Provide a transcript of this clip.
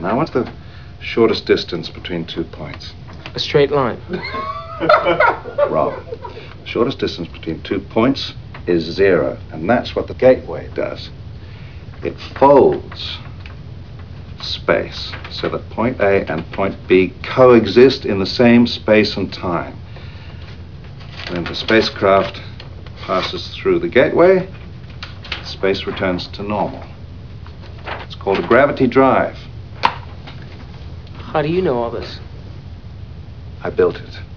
Now, what's the shortest distance between 2 points? A straight line. Wrong. The shortest distance between 2 points is 0, and that's what the gateway does. It folds space so that point A and point B coexist in the same space and time. When the spacecraft passes through the gateway, space returns to normal. It's called a gravity drive. How do you know all this? I built it.